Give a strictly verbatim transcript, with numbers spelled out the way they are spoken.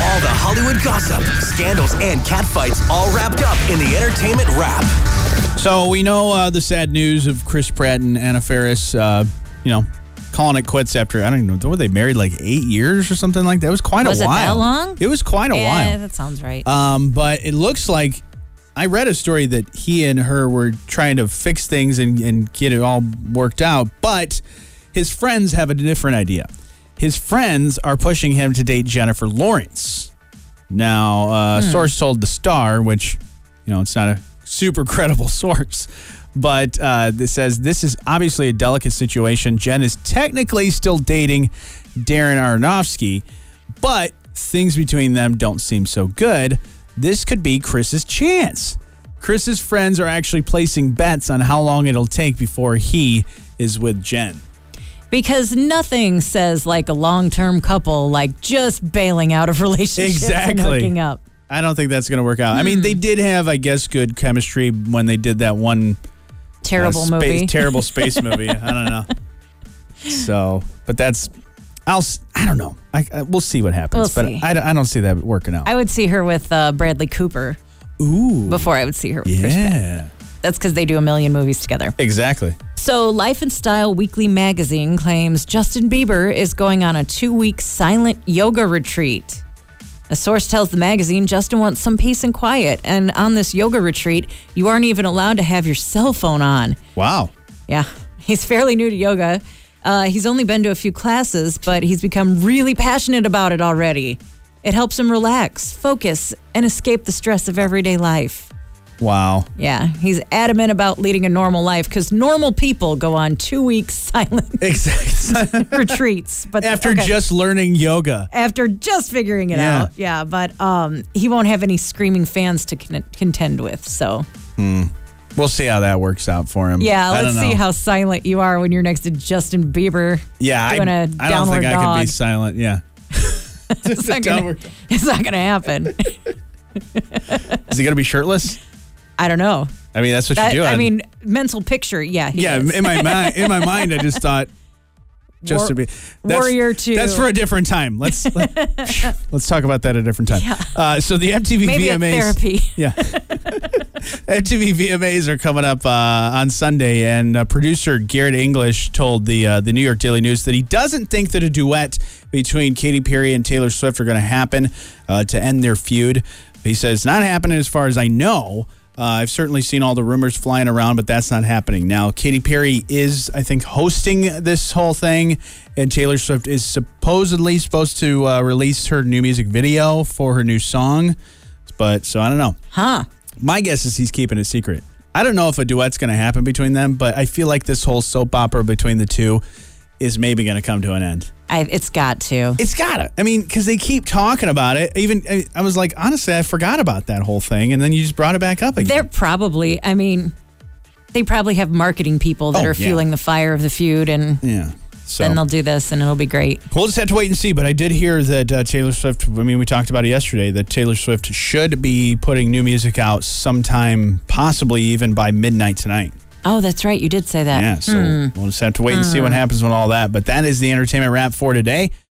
All the Hollywood gossip, scandals, and catfights all wrapped up in the Entertainment Wrap. So we know uh, the sad news of Chris Pratt and Anna Faris, uh, you know, calling it quits after, I don't even know, were they married like eight years or something like that? It was quite was a while. Was it that long? It was quite a yeah, while. Yeah, that sounds right. Um, but it looks like, I read a story that he and her were trying to fix things and, and get it all worked out, but his friends have a different idea. His friends are pushing him to date Jennifer Lawrence. Now, uh, hmm. source told The Star, which, you know, it's not a super credible source, but uh, this says this is obviously a delicate situation. Jen is technically still dating Darren Aronofsky, but things between them don't seem so good. This could be Chris's chance. Chris's friends are actually placing bets on how long it'll take before he is with Jen. Because nothing says like a long-term couple like just bailing out of relationships exactly. and hooking up. I don't think that's going to work out. Hmm. I mean, they did have, I guess, good chemistry when they did that one terrible uh, space, movie. Terrible space movie. I don't know. So, but that's, I'll, I don't know. I, I we'll see what happens. We'll but see. I, I don't see that working out. I would see her with uh, Bradley Cooper. Ooh. Before I would see her with yeah. Chris Pratt. That's because they do a million movies together. Exactly. So Life and Style Weekly magazine claims Justin Bieber is going on a two-week silent yoga retreat. A source tells the magazine Justin wants some peace and quiet. And on this yoga retreat, you aren't even allowed to have your cell phone on. Wow. Yeah. He's fairly new to yoga. Uh, he's only been to a few classes, but he's become really passionate about it already. It helps him relax, focus, and escape the stress of everyday life. Wow. Yeah, he's adamant about leading a normal life because normal people go on two weeks silent exactly. retreats. But after okay. just learning yoga. After just figuring it yeah. out. Yeah, but um, he won't have any screaming fans to con- contend with, so. Hmm. We'll see how that works out for him. Yeah, I let's see how silent you are when you're next to Justin Bieber. Yeah, doing I, a I don't think dog. I can be silent. Yeah. it's, not gonna, it's not gonna happen. Is he gonna be shirtless? I don't know. I mean, that's what that, you do. I mean, mental picture. Yeah. He yeah. is. in my mind, in my mind, I just thought just War, to be that's, Warrior Two. That's for a different time. Let's let, let's talk about that at a different time. Yeah. Uh, so the M T V Maybe V M As. therapy. Yeah. M T V V M As are coming up uh, on Sunday, and uh, producer Garrett English told the uh, the New York Daily News that he doesn't think that a duet between Katy Perry and Taylor Swift are going to happen uh, to end their feud. He says it's not happening as far as I know. Uh, I've certainly seen all the rumors flying around, but that's not happening. Now, Katy Perry is, I think, hosting this whole thing, and Taylor Swift is supposedly supposed to uh, release her new music video for her new song. But, so I don't know. Huh. My guess is he's keeping it secret. I don't know if a duet's going to happen between them, but I feel like this whole soap opera between the two is maybe going to come to an end. I, it's got to. It's got to. I mean, because they keep talking about it. Even I, I was like, honestly, I forgot about that whole thing, and then you just brought it back up again. They're probably, I mean, they probably have marketing people that oh, are yeah. fueling the fire of the feud, and yeah. So. then they'll do this, and it'll be great. We'll just have to wait and see, but I did hear that uh, Taylor Swift, I mean, we talked about it yesterday, that Taylor Swift should be putting new music out sometime, possibly even by midnight tonight. Oh, that's right. You did say that. Yeah, so hmm. we'll just have to wait and see what happens with all that. But that is the entertainment wrap for today.